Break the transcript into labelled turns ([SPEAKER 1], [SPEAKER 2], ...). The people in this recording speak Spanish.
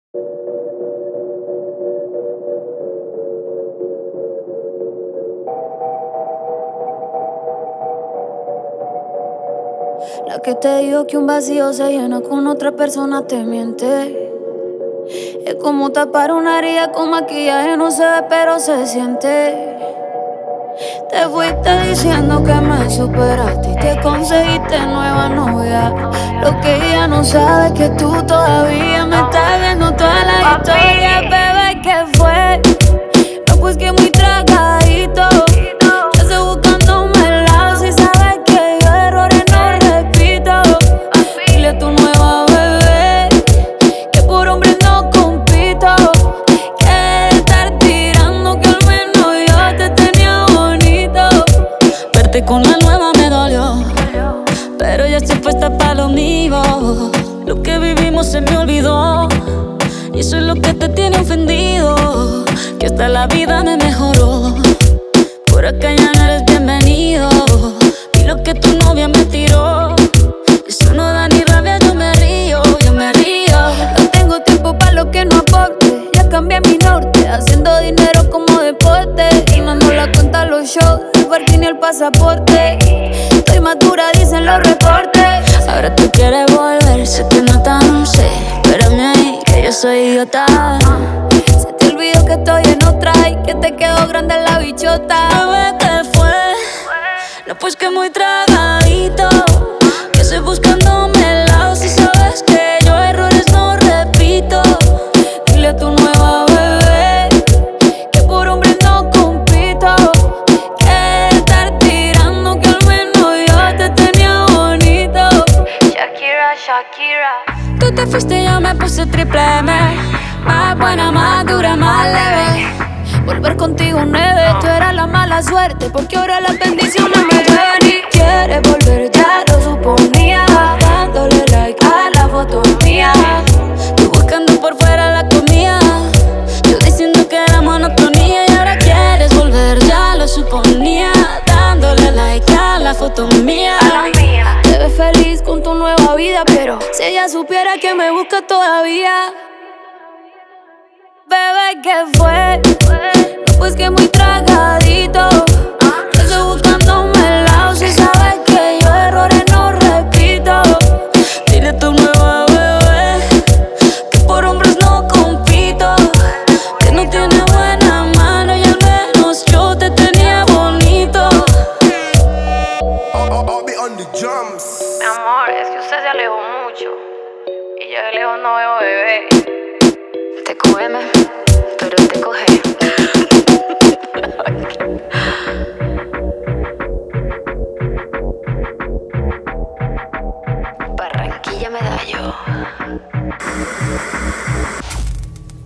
[SPEAKER 1] La que te dijo que un vacío se llena con otra persona te miente. Es como tapar una herida con maquillaje, no se ve pero se siente. Te fuiste diciendo que me superaste y te conseguiste nueva novia. Lo que ella no sabe es que tú todavía me estás viendo toda la historia. Bebé, ¿qué fue? No, pues que muy tragadito. Ya estoy buscándome el lado. Si sabes que yo errores no repito. Dile a tu nueva bebé que por hombre no compito. Que de estar tirando que al menos yo te tenía bonito. Verte con la nueva me dolió, pero ya estoy puesta para lo mío. Lo que vivimos se me olvidó y eso es lo que te tiene ofendido. Que hasta la vida me mejoró. Por acá ya no eres bienvenido. Y lo que tu novia me tiró, eso no da ni rabia, yo me río, yo me río. No tengo tiempo para lo que no aporte. Ya cambié mi norte, haciendo dinero como deporte. Y no ando la cuenta los shows, el parking y el pasaporte. Estoy madura, dicen los reportes. Ahora tú quieres volver, se te nota, no sé. Espérame ahí, que yo soy idiota. Se te olvidó que estoy en otra y que te quedó grande la bichota. Bebé, ¿qué fue? No, pues que muy tragadito. Que estoy buscándome el lado. Si sabes que yo errores no repito. Dile a tu nueva bebé que por hombre no compito. Que de estar tirando que al menos yo te tenía bonito. Shakira, Shakira. Tú te fuiste y yo me puse triple M. Más buena, más dura, más leve. Volver contigo nueve, tú eras la mala suerte, porque ahora las bendiciones me llueven. Y quieres volver, ya lo suponía, dándole like a la foto mía. Tú buscando por fuera la comida, yo diciendo que era monotonía. Y ahora quieres volver, ya lo suponía, dándole like a la foto mía. Te ves feliz con tu nueva vida, pero si ella supiera que me busca todavía. Bebé, ¿qué fue? No, pues que muy tragadito. Yo estoy buscándome el lado. Si sabes que yo errores no repito. Dile a tu nueva bebé que por hombres no compito. Que no tiene buena mano y al menos yo te tenía bonito.
[SPEAKER 2] I'll be on the drums.
[SPEAKER 3] Mi amor, es que usted se alejó mucho y yo de lejos no veo bebé. Te cógeme, pero te coge. Barranquilla Medallo.